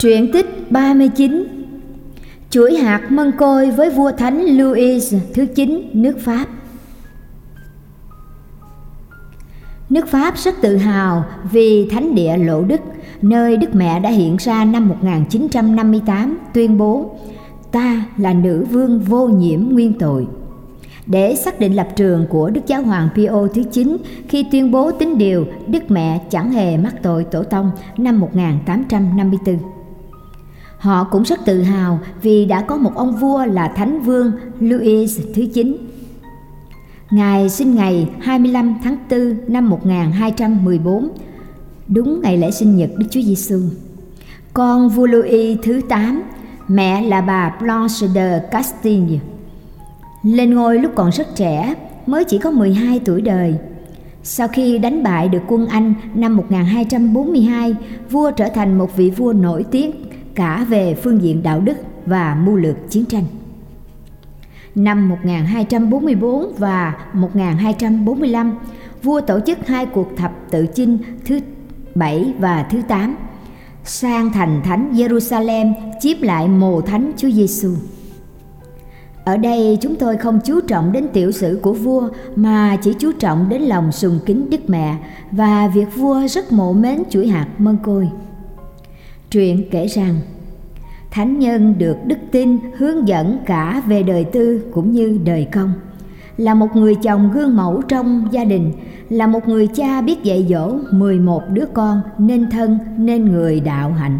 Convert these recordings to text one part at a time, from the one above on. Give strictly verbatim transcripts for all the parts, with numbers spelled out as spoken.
Truyện tích ba mươi chín. Chuỗi hạt mân côi với vua thánh Louis thứ chín nước Pháp. Nước Pháp rất tự hào vì thánh địa Lộ Đức, nơi Đức Mẹ đã hiện ra năm một nghìn chín trăm năm mươi tám, tuyên bố ta là nữ vương vô nhiễm nguyên tội, để xác định lập trường của Đức Giáo hoàng Pio thứ chín khi tuyên bố tín điều Đức Mẹ chẳng hề mắc tội tổ tông năm một nghìn tám trăm năm mươi tư. Họ cũng rất tự hào vì đã có một ông vua là Thánh Vương Louis thứ chín. Ngài sinh ngày hai mươi lăm tháng tư năm một nghìn hai trăm mười bốn, đúng ngày lễ sinh nhật Đức Chúa Giêsu. Con vua Louis thứ tám, mẹ là bà Blanche de Castille, lên ngôi lúc còn rất trẻ, mới chỉ có mười hai tuổi đời. Sau khi đánh bại được quân Anh năm một nghìn hai trăm bốn mươi hai, vua trở thành một vị vua nổi tiếng cả về phương diện đạo đức và mưu lược chiến tranh. Năm một nghìn hai trăm bốn mươi bốn và một nghìn hai trăm bốn mươi lăm, vua tổ chức hai cuộc thập tự chinh thứ bảy và thứ tám, sang thành thánh Jerusalem chiếm lại mồ thánh Chúa Giêsu. Ở đây chúng tôi không chú trọng đến tiểu sử của vua mà chỉ chú trọng đến lòng sùng kính Đức Mẹ và việc vua rất mộ mến chuỗi hạt mân côi. Truyện kể rằng thánh nhân được đức tin hướng dẫn cả về đời tư cũng như đời công, là một người chồng gương mẫu trong gia đình, là một người cha biết dạy dỗ mười một đứa con nên thân nên người đạo hạnh.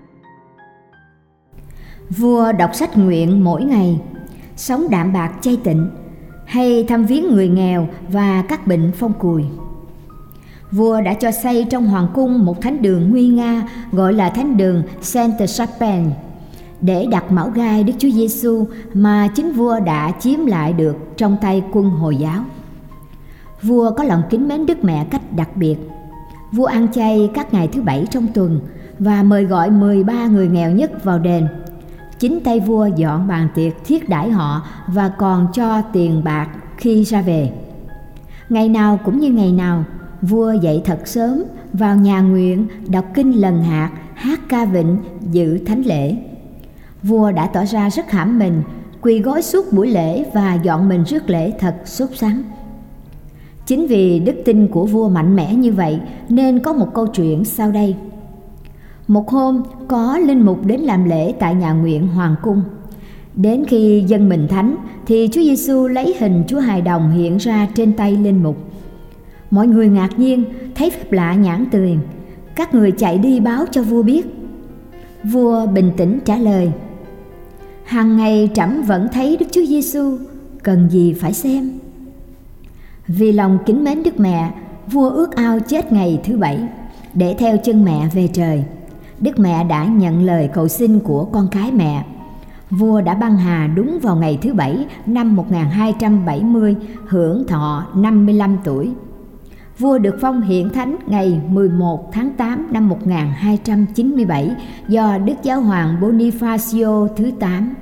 Vua đọc sách nguyện mỗi ngày, sống đạm bạc chay tịnh, hay thăm viếng người nghèo và các bệnh phong cùi. Vua đã cho xây trong hoàng cung một thánh đường nguy nga gọi là thánh đường Sainte-Chapelle để đặt mão gai Đức Chúa Giêsu mà chính vua đã chiếm lại được trong tay quân Hồi giáo. Vua có lòng kính mến Đức Mẹ cách đặc biệt. Vua ăn chay các ngày thứ bảy trong tuần và mời gọi mười ba người nghèo nhất vào đền. Chính tay vua dọn bàn tiệc thiết đãi họ và còn cho tiền bạc khi ra về. Ngày nào cũng như ngày nào, vua dậy thật sớm, vào nhà nguyện, đọc kinh lần hạt, hát ca vịnh, dự thánh lễ. Vua đã tỏ ra rất hãm mình, quỳ gối suốt buổi lễ và dọn mình rước lễ thật sốt sắng. Chính vì đức tin của vua mạnh mẽ như vậy nên có một câu chuyện sau đây. Một hôm có linh mục đến làm lễ tại nhà nguyện hoàng cung. Đến khi dâng mình thánh thì Chúa Giêsu lấy hình Chúa hài đồng hiện ra trên tay linh mục. Mọi người ngạc nhiên thấy phép lạ nhãn tiền. Các người chạy đi báo cho vua biết. Vua bình tĩnh trả lời: hàng ngày trẫm vẫn thấy Đức Chúa Giêsu, cần gì phải xem. Vì lòng kính mến Đức Mẹ, vua ước ao chết ngày thứ bảy để theo chân mẹ về trời. Đức Mẹ đã nhận lời cầu xin của con cái mẹ. Vua đã băng hà đúng vào ngày thứ bảy năm một nghìn hai trăm bảy mươi, hưởng thọ năm mươi lăm tuổi. Vua được phong hiện thánh ngày mười một tháng tám năm một nghìn hai trăm chín mươi bảy do Đức Giáo hoàng Bonifacio thứ tám.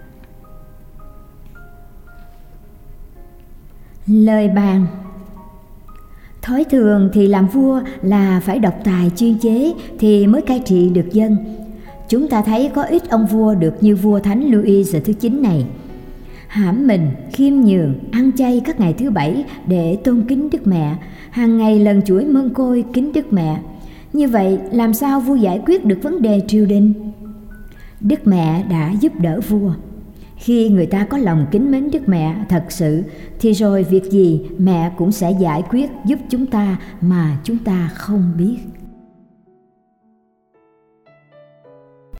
Lời bàn. Thói thường thì làm vua là phải độc tài chuyên chế thì mới cai trị được dân. Chúng ta thấy có ít ông vua được như vua thánh Louis thứ chín này. Hãm mình, khiêm nhường, ăn chay các ngày thứ bảy để tôn kính Đức Mẹ, hàng ngày lần chuỗi mân côi kính Đức Mẹ. Như vậy làm sao vua giải quyết được vấn đề triều đình? Đức Mẹ đã giúp đỡ vua. Khi người ta có lòng kính mến Đức Mẹ thật sự thì rồi việc gì mẹ cũng sẽ giải quyết giúp chúng ta mà chúng ta không biết.